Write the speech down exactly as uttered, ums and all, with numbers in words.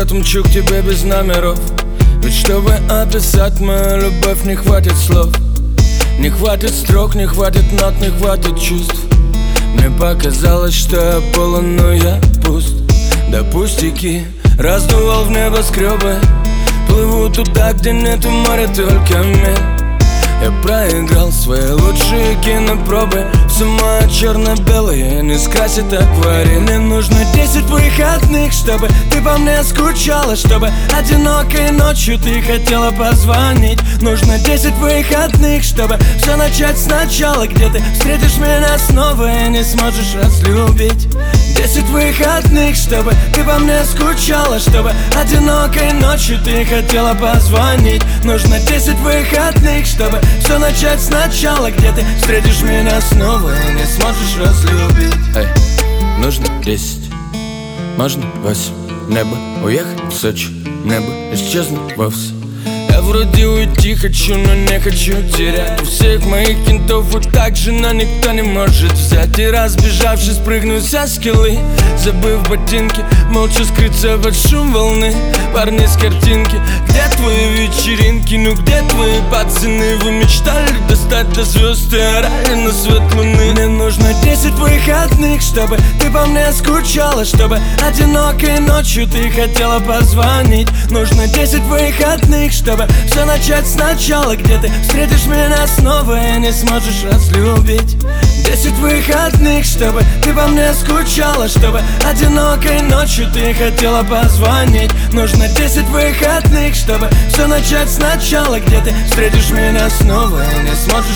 лет мчу к тебе без номеров. Ведь чтобы описать мою любовь, не хватит слов. Не хватит строк, не хватит нот, не хватит чувств. Мне показалось, что я полон, но я пуст. Да пустяки, раздувал в небоскребы. Плыву туда, где нету моря, только мир. Я проиграл свои лучшие кинопробы. Все мое черно-белое не скрасит акварель. Мне нужно десять выходных, чтобы ты по мне скучала, чтобы одинокой ночью ты хотела позвонить. Нужно десять выходных, чтобы все начать сначала, где ты встретишь меня снова и не сможешь разлюбить. Десять выходных, чтобы ты по мне скучала, чтобы одинокой ночью ты хотела позвонить. Нужно десять выходных, чтобы все начать сначала, где ты встретишь меня снова и не сможешь разлюбить. Эй, нужно десять, можно восемь. Небо, уехать в Сочи, небо, исчезнуть вовсе. Я вроде уйти хочу, но не хочу терять. У всех моих кентов вот так же, но никто не может взять. И разбежавшись, прыгну со скалы, забыв ботинки, молча скрыться под шум волны. Парни с картинки, где твои вечеринки? Ну где твои пацаны? Вы мечтали достать до звезд и орали на свет луны. Мне нужно десять выходных, чтобы ты по мне скучала, чтобы одинокой ночью ты хотела позвонить. Нужно десять выходных, чтобы все начать сначала, где ты встретишь меня снова и не сможешь разлюбить. Десять выходных, чтобы ты по мне скучала, чтобы одинокой ночью ты хотела позвонить. Нужно десять выходных, чтобы все начать сначала, где ты встретишь меня снова и не сможешь